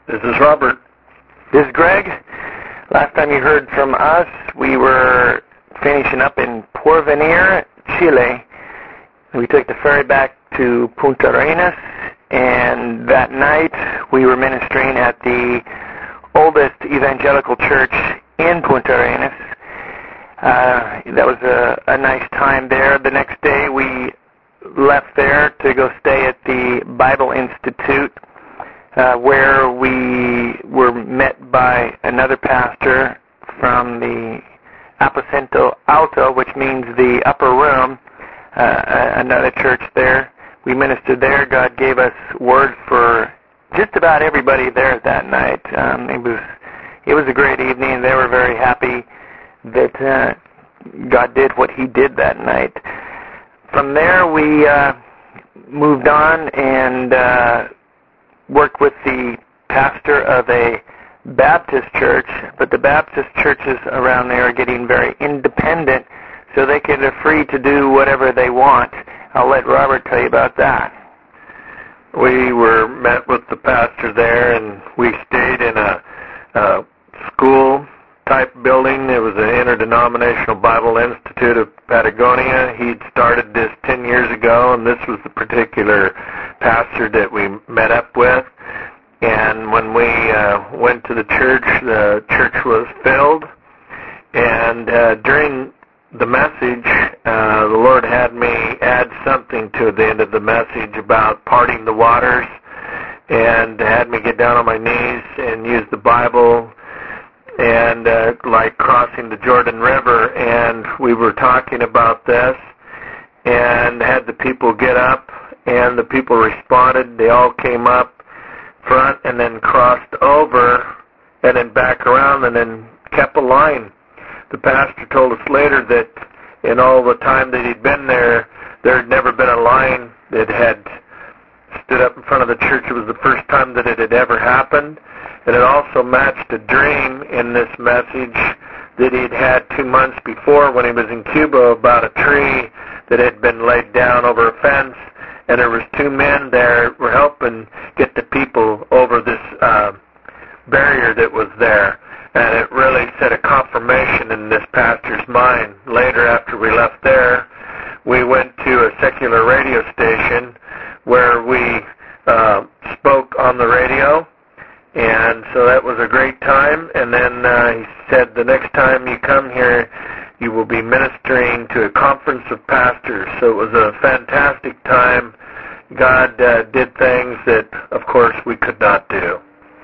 This is Robert. This is Greg. Last time you heard from us, we were finishing up in Porvenir, Chile. We took the ferry back to Punta Arenas, and that night we were ministering at the oldest evangelical church in Punta Arenas. That was a nice time there. The next day we left there to go stay at the Bible Institute, where we were met by another pastor from the Aposento Alto, which means the upper room, another church there. We ministered there. God gave us words for just about everybody there that night. It was a great evening. They were very happy that God did what He did that night. From there, we moved on and worked with the pastor of a Baptist church, but the Baptist churches around there are getting very independent, so they're free to do whatever they want. I'll let Robert tell you about that. We were met with the pastor there, and we stayed in a school-type building. It was an Interdenominational Bible Institute of Patagonia. He'd started this 10 years ago, and this was the particular pastor that we met up with. And when we went to the church was filled. And during the message, the Lord had me add something to the end of the message about parting the waters, and had me get down on my knees and use the Bible, and like crossing the Jordan River. And we were talking about this, and had the people get up, and the people responded. They all came up front and then crossed over and then back around and then kept a line. The pastor told us later that in all the time that he'd been there, there had never been a line that had stood up in front of the church. It was the first time that it had ever happened. And it also matched a dream in this message that he'd had 2 months before when he was in Cuba about a tree that had been laid down over a fence. And there was 2 men there were helping get the people over this barrier that was there. And it really set a confirmation in this pastor's mind. Later, after we left there, we went to a secular radio station where we spoke on the radio. And so that was a great time. And then he said, the next time you come here, you will be ministering to a conference of pastors. So it was a fantastic time. God did things that, of course, we could not do.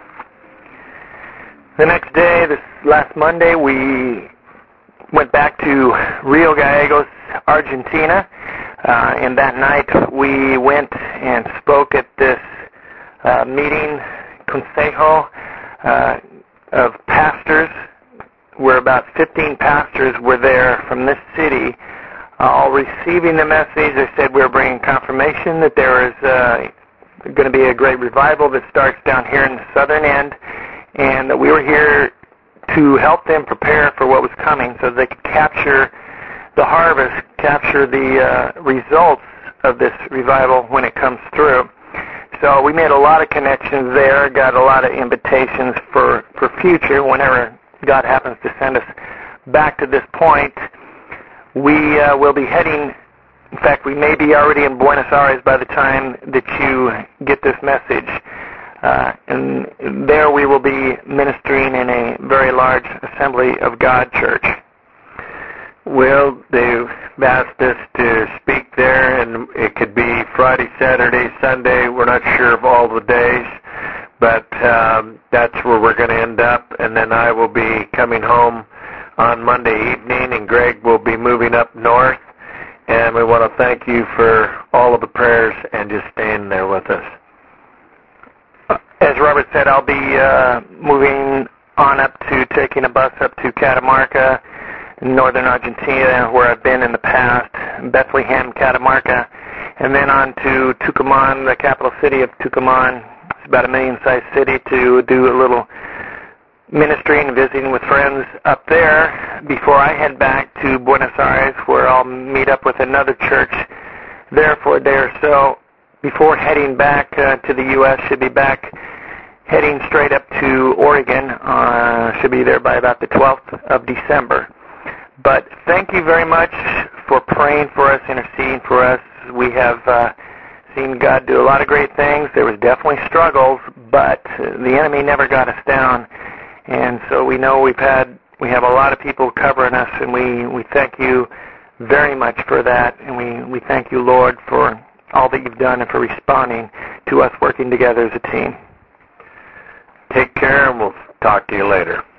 The next day, this last Monday, we went back to Rio Gallegos, Argentina. And that night, we went and spoke at this meeting, Consejo of Pastors, where about 15 pastors were there from this city, all receiving the message. They said we were bringing confirmation that there is going to be a great revival that starts down here in the southern end, and that we were here to help them prepare for what was coming so they could capture the harvest, capture the results of this revival when it comes through. So we made a lot of connections there, got a lot of invitations for future whenever God happens to send us back to this point. We will be heading, in fact, we may be already in Buenos Aires by the time that you get this message. And there we will be ministering in a very large Assembly of God church. Well, they've asked us to speak there, and it could be Friday, Saturday, Sunday. We're not sure of all the days, but that's where we're going to end up. And then I will be coming home on Monday evening, and Greg will be moving up north. And we want to thank you for all of the prayers and just staying there with us. As Robert said, I'll be moving on up to taking a bus up to Catamarca, in northern Argentina, where I've been in the past, Bethlehem, Catamarca, and then on to Tucumán, the capital city of Tucumán. It's about a million-sized city, to do a little ministry and visiting with friends up there before I head back to Buenos Aires, where I'll meet up with another church there for a day or so before heading back to the U.S. Should be back heading straight up to Oregon. Should be there by about the 12th of December. But thank you very much for praying for us, interceding for us. We have seen God do a lot of great things. There was definitely struggles, but the enemy never got us down. And so we know we have a lot of people covering us, and we thank you very much for that. And we thank you, Lord, for all that you've done and for responding to us working together as a team. Take care, and we'll talk to you later.